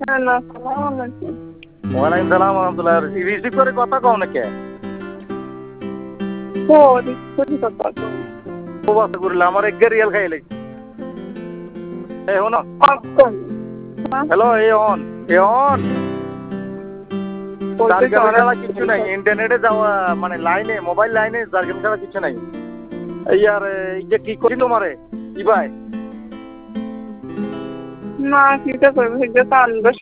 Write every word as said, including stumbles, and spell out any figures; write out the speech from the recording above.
Hello, আসসালামু আলাইকুম। ওয়ালাইকুম সালাম রহমতুল্লাহ। রিসিভ করে কথা কও নাকি? ও রিসিভ কথা কও। ও বাসা করলে আমার এক রিয়াল খাই লাগছে। এই হনো। কখন? হ্যালো এই অন এ অন বলতে জার্গেন চাওয়ার ছাড়া কিছু নাই, ইন্টারনেটে যাওয়া মানে লাইনে মোবাইল লাইনে জার্গেন ছাড়া কিছু নাই। এই আর এই যে কি করি তোমারে কি ভাই না কিটা করবো সেটা তো আনবো